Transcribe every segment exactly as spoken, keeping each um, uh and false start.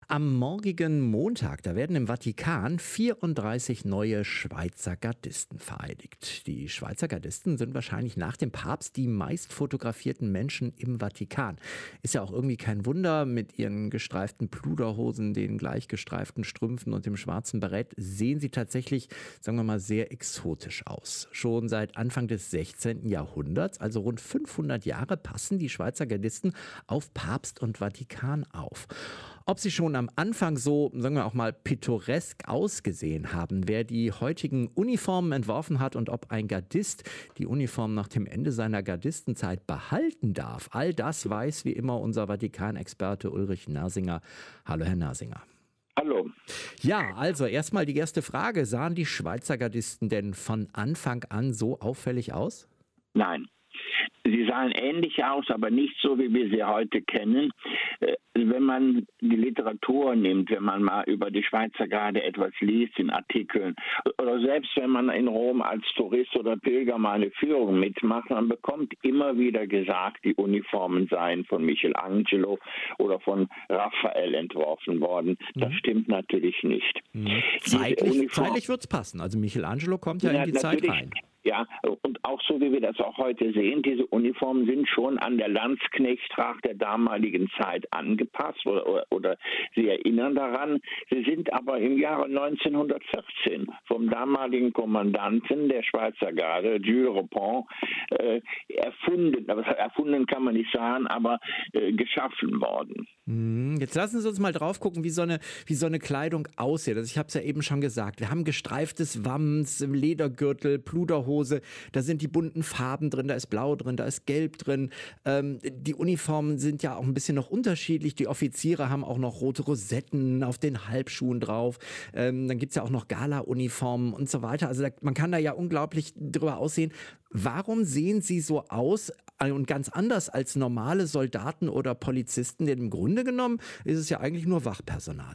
Am morgigen Montag, da werden im Vatikan vierunddreißig neue Schweizer Gardisten vereidigt. Die Schweizer Gardisten sind wahrscheinlich nach dem Papst die meist fotografierten Menschen im Vatikan. Ist ja auch irgendwie kein Wunder, mit ihren gestreiften Pluderhosen, den gleich gestreiften Strümpfen und dem schwarzen Barett sehen sie tatsächlich, sagen wir mal, sehr exotisch aus. Schon seit Anfang des sechzehnten Jahrhunderts, also rund fünfhundert Jahre, passen die Schweizer Gardisten auf Papst und Vatikan auf. Ob sie schon am Anfang so, sagen wir auch mal, pittoresk ausgesehen haben, wer die heutigen Uniformen entworfen hat und ob ein Gardist die Uniform nach dem Ende seiner Gardistenzeit behalten darf, all das weiß wie immer unser Vatikan-Experte Ulrich Nersinger. Hallo, Herr Nersinger. Hallo. Ja, also erstmal die erste Frage. Sahen die Schweizer Gardisten denn von Anfang an so auffällig aus? Nein. Sie sahen ähnlich aus, aber nicht so, wie wir sie heute kennen. Wenn man die Literatur nimmt, wenn man mal über die Schweizer Garde etwas liest in Artikeln oder selbst wenn man in Rom als Tourist oder Pilger mal eine Führung mitmacht, man bekommt immer wieder gesagt, die Uniformen seien von Michelangelo oder von Raphael entworfen worden. Das mhm. stimmt natürlich nicht. Mhm. Zeitlich, zeitlich wird es passen. Also Michelangelo kommt ja, ja in die Zeit rein. Ja, und auch so, wie wir das auch heute sehen, diese Uniformen sind schon an der Landsknechttracht der damaligen Zeit angepasst oder, oder, oder sie erinnern daran. Sie sind aber im Jahre neunzehnhundertvierzehn vom damaligen Kommandanten der Schweizer Garde, Jules Repond, äh, erfunden, aber erfunden kann man nicht sagen, aber äh, geschaffen worden. Jetzt lassen Sie uns mal drauf gucken, wie so eine, wie so eine Kleidung aussieht. Also ich habe es ja eben schon gesagt, wir haben gestreiftes Wams, Ledergürtel, Pluderhose, da sind die bunten Farben drin, da ist Blau drin, da ist Gelb drin. Ähm, die Uniformen sind ja auch ein bisschen noch unterschiedlich. Die Offiziere haben auch noch rote Rosetten auf den Halbschuhen drauf. Ähm, dann gibt's ja auch noch Gala-Uniformen und so weiter. Also da, man kann da ja unglaublich drüber aussehen. Warum sehen sie so aus und ganz anders als normale Soldaten oder Polizisten? Denn im Grunde genommen ist es ja eigentlich nur Wachpersonal.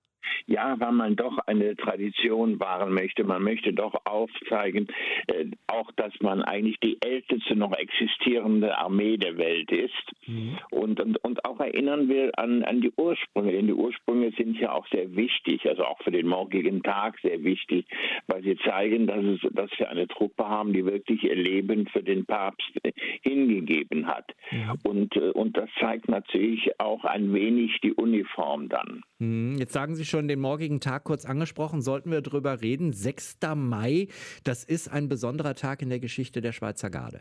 Ja, weil man doch eine Tradition wahren möchte. Man möchte doch aufzeigen, äh, auch, dass man eigentlich die älteste noch existierende Armee der Welt ist. Mhm. Und, und, und auch erinnern will an, an die Ursprünge. Denn die Ursprünge sind ja auch sehr wichtig, also auch für den morgigen Tag sehr wichtig, weil sie zeigen, dass, es, dass wir eine Truppe haben, die wirklich ihr Leben für den Papst hingegeben hat. Mhm. Und, und das zeigt natürlich auch ein wenig die Uniform dann. Mhm. Jetzt sagen Sie schon, den morgigen Tag kurz angesprochen, sollten wir drüber reden. sechster Mai, das ist ein besonderer Tag in der Geschichte der Schweizer Garde.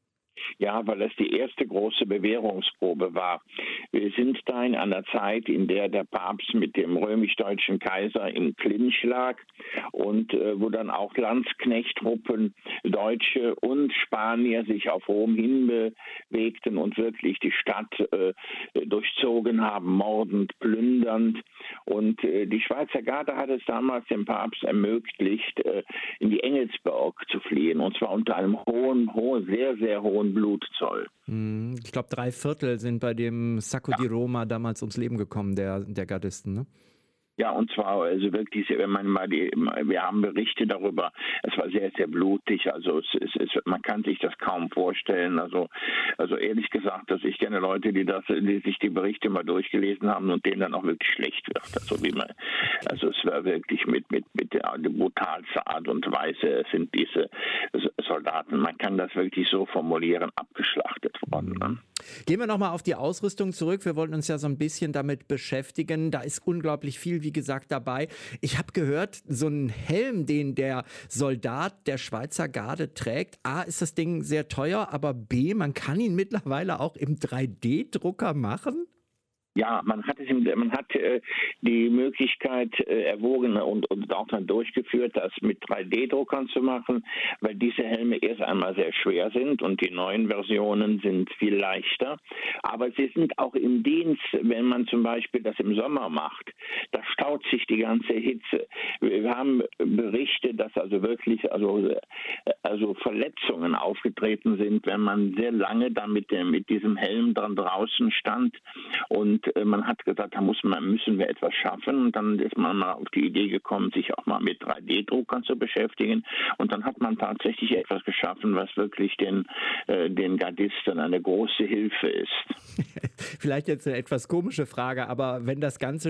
Ja, weil es die erste große Bewährungsprobe war. Wir sind da in einer Zeit, in der der Papst mit dem römisch-deutschen Kaiser im Clinch lag und äh, wo dann auch Landsknechttruppen, Deutsche und Spanier sich auf Rom hinbewegten und wirklich die Stadt äh, durchzogen haben, mordend, plündernd. Und äh, die Schweizer Garde hat es damals dem Papst ermöglicht, äh, in die Engelsburg zu fliehen, und zwar unter einem hohen, hohen, sehr, sehr hohen Blutzoll. Ich glaube, drei Viertel sind bei dem Sacco ja. di Roma damals ums Leben gekommen, der, der Gardisten, ne? Ja, und zwar also wirklich, wenn man mal die, wir haben Berichte darüber, es war sehr, sehr blutig, also es, es, es, man kann sich das kaum vorstellen, also, also ehrlich gesagt, dass ich kenne Leute, die das, die sich die Berichte mal durchgelesen haben und denen dann auch wirklich schlecht wird, also wie man, also es war wirklich mit, mit, mit der brutalsten Art und Weise sind diese Soldaten, man kann das wirklich so formulieren, abgeschlachtet worden. Ne? Gehen wir nochmal auf die Ausrüstung zurück. Wir wollten uns ja so ein bisschen damit beschäftigen. Da ist unglaublich viel, wie gesagt, dabei. Ich habe gehört, so ein Helm, den der Soldat der Schweizer Garde trägt, A, ist das Ding sehr teuer, aber B, man kann ihn mittlerweile auch im drei D Drucker machen. Ja, man hat es, man hat äh, die Möglichkeit äh, erwogen und, und auch dann durchgeführt, das mit drei D Druckern zu machen, weil diese Helme erst einmal sehr schwer sind und die neuen Versionen sind viel leichter. Aber sie sind auch im Dienst, wenn man zum Beispiel das im Sommer macht. Da staut sich die ganze Hitze. Wir haben Berichte, dass also wirklich also, also Verletzungen aufgetreten sind, wenn man sehr lange da mit, dem, mit diesem Helm dann draußen stand. Und man hat gesagt, da muss man, müssen wir etwas schaffen. Und dann ist man mal auf die Idee gekommen, sich auch mal mit drei D Druckern zu beschäftigen. Und dann hat man tatsächlich etwas geschaffen, was wirklich den, äh, den Gardisten eine große Hilfe ist. Vielleicht jetzt eine etwas komische Frage, aber wenn das Ganze schon so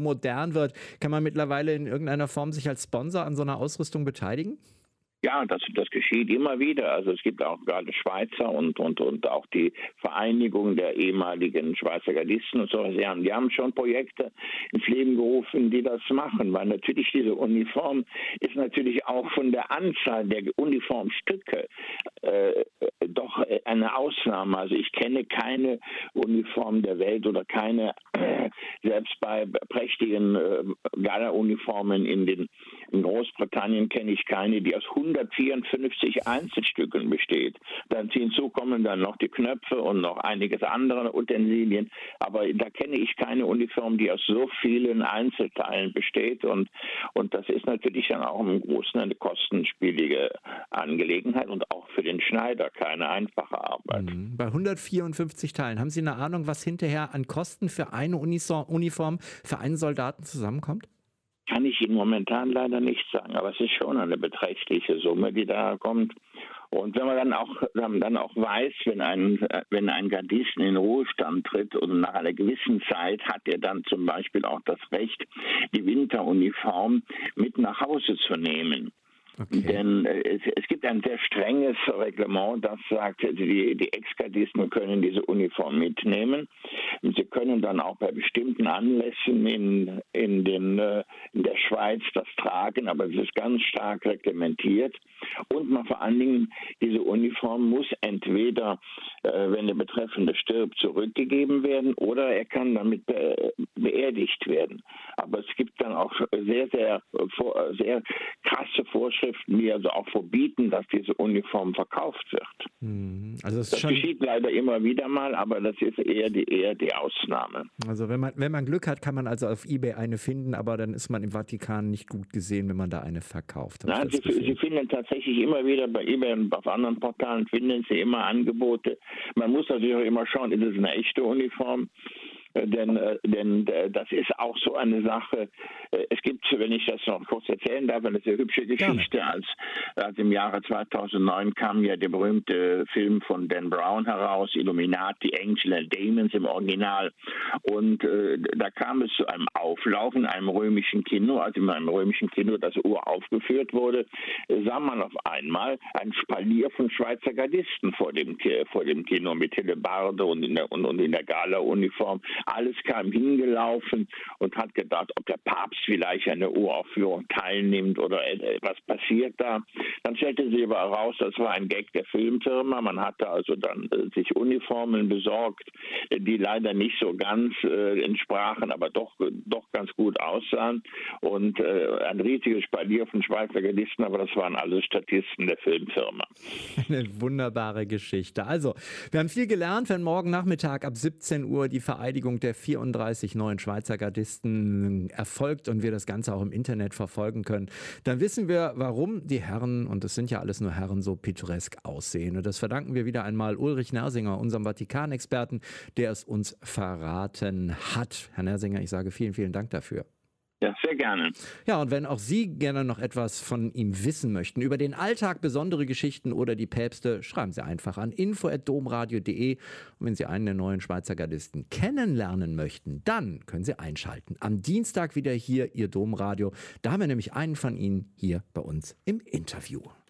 modern wird, kann man mittlerweile in irgendeiner Form sich als Sponsor an so einer Ausrüstung beteiligen? Ja, das, das geschieht immer wieder. Also es gibt auch gerade Schweizer und, und, und auch die Vereinigung der ehemaligen Schweizer Gardisten und so. Sie haben, die haben schon Projekte ins Leben gerufen, die das machen, weil natürlich diese Uniform ist natürlich auch von der Anzahl der Uniformstücke äh, doch eine Ausnahme. Also ich kenne keine Uniform der Welt oder keine, äh, selbst bei prächtigen äh, Gala-Uniformen in den in Großbritannien kenne ich keine, die aus hundertvierundfünfzig Einzelstücken besteht. Dann hinzu kommen dann noch die Knöpfe und noch einiges andere Utensilien. Aber da kenne ich keine Uniform, die aus so vielen Einzelteilen besteht. Und, und das ist natürlich dann auch im Großen eine kostenspielige Angelegenheit und auch für den Schneider keine einfache Arbeit. Mhm. Bei hundertvierundfünfzig Teilen, haben Sie eine Ahnung, was hinterher an Kosten für eine Uniform für einen Soldaten zusammenkommt? Kann ich Ihnen momentan leider nicht sagen, aber es ist schon eine beträchtliche Summe, die da kommt. Und wenn man dann auch dann auch weiß, wenn ein wenn ein Gardist in den Ruhestand tritt und nach einer gewissen Zeit hat er dann zum Beispiel auch das Recht, die Winteruniform mit nach Hause zu nehmen. Okay. Denn äh, es, es gibt ein sehr strenges Reglement, das sagt, die, die Ex-Gardisten können diese Uniform mitnehmen. Sie können dann auch bei bestimmten Anlässen in, in, den, äh, in der Schweiz das tragen, aber es ist ganz stark reglementiert. Und man vor allen Dingen, diese Uniform muss entweder, äh, wenn der Betreffende stirbt, zurückgegeben werden oder er kann damit be- beerdigt werden. Aber es gibt dann auch sehr, sehr, sehr krasse Vorschriften, die also auch verbieten, dass diese Uniform verkauft wird. Also das das schon geschieht leider immer wieder mal, aber das ist eher die, eher die Ausnahme. Also wenn man, wenn man Glück hat, kann man also auf eBay eine finden, aber dann ist man im Vatikan nicht gut gesehen, wenn man da eine verkauft. Nein, Sie, Sie finden tatsächlich immer wieder bei eBay und auf anderen Portalen finden Sie immer Angebote. Man muss natürlich auch immer schauen, ist es eine echte Uniform? Denn, denn das ist auch so eine Sache. Es gibt, wenn ich das noch kurz erzählen darf, eine sehr hübsche Geschichte. Als, als im Jahre zweitausendneun kam ja der berühmte Film von Dan Brown heraus, Illuminati, Angel and Demons im Original. Und äh, da kam es zu einem Auflauf in einem römischen Kino, also in einem römischen Kino, das uraufgeführt wurde, sah man auf einmal ein Spalier von Schweizer Gardisten vor dem, vor dem Kino mit Hellebarde und in der, und, und in der Gala-Uniform. Alles kam hingelaufen und hat gedacht, ob der Papst vielleicht an der Uraufführung teilnimmt oder was passiert da. Dann stellte sich aber heraus, das war ein Gag der Filmfirma. Man hatte also dann äh, sich Uniformen besorgt, die leider nicht so ganz äh, entsprachen, aber doch, doch ganz gut aussahen. Und äh, ein riesiges Spalier von Schweizer Gardisten, aber das waren alles Statisten der Filmfirma. Eine wunderbare Geschichte. Also, wir haben viel gelernt, wenn morgen Nachmittag ab siebzehn Uhr die Vereidigung der vierunddreißig neuen Schweizer Gardisten erfolgt und wir das Ganze auch im Internet verfolgen können, dann wissen wir, warum die Herren, und das sind ja alles nur Herren, so pittoresk aussehen. Und das verdanken wir wieder einmal Ulrich Nersinger, unserem Vatikanexperten, der es uns verraten hat. Herr Nersinger, ich sage vielen, vielen Dank dafür. Ja, sehr gerne. Ja, und wenn auch Sie gerne noch etwas von ihm wissen möchten, über den Alltag, besondere Geschichten oder die Päpste, schreiben Sie einfach an info at domradio punkt de. Und wenn Sie einen der neuen Schweizer Gardisten kennenlernen möchten, dann können Sie einschalten. Am Dienstag wieder hier Ihr Domradio. Da haben wir nämlich einen von Ihnen hier bei uns im Interview.